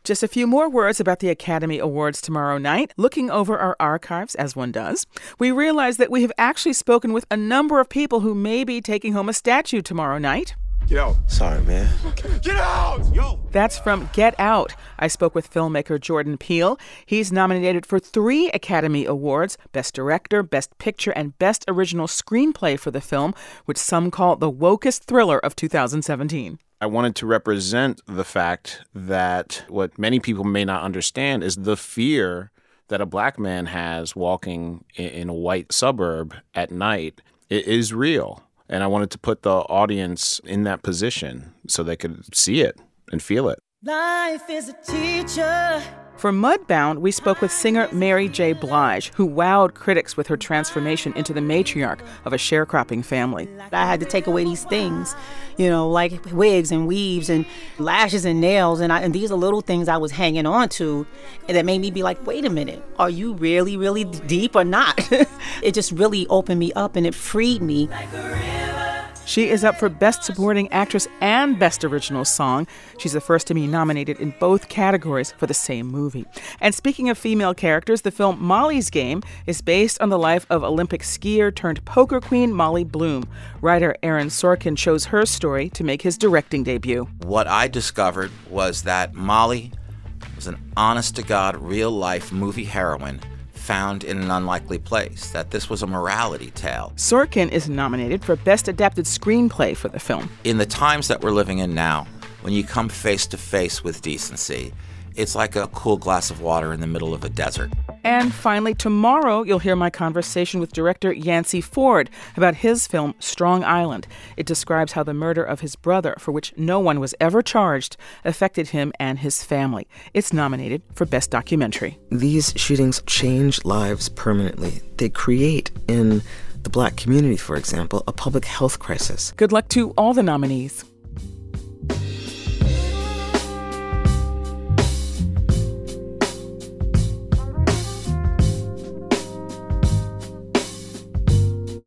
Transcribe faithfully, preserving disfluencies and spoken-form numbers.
Just a few more words about the Academy Awards tomorrow night. Looking over our archives, as one does, we realize that we have actually spoken with a number of people who may be taking home a statue tomorrow night. Get out. Sorry, man. Get out! Yo! That's from Get Out. I spoke with filmmaker Jordan Peele. He's nominated for three Academy Awards, Best Director, Best Picture, and Best Original Screenplay for the film, which some call the wokest thriller of two thousand seventeen. I wanted to represent the fact that what many people may not understand is the fear that a black man has walking in a white suburb at night. It is real. And I wanted to put the audience in that position so they could see it and feel it. Life is a teacher. For Mudbound, we spoke with singer Mary J. Blige, who wowed critics with her transformation into the matriarch of a sharecropping family. I had to take away these things, you know, like wigs and weaves and lashes and nails. And, I, and these are little things I was hanging on to that made me be like, wait a minute, are you really, really deep or not? It just really opened me up and it freed me. Like a river. She is up for Best Supporting Actress and Best Original Song. She's the first to be nominated in both categories for the same movie. And speaking of female characters, the film Molly's Game is based on the life of Olympic skier turned poker queen Molly Bloom. Writer Aaron Sorkin chose her story to make his directing debut. What I discovered was that Molly was an honest-to-God, real-life movie heroine found in an unlikely place, that this was a morality tale. Sorkin is nominated for Best Adapted Screenplay for the film. In the times that we're living in now, when you come face to face with decency, it's like a cool glass of water in the middle of a desert. And finally, tomorrow, you'll hear my conversation with director Yancey Ford about his film Strong Island. It describes how the murder of his brother, for which no one was ever charged, affected him and his family. It's nominated for Best Documentary. These shootings change lives permanently. They create, in the black community, for example, a public health crisis. Good luck to all the nominees.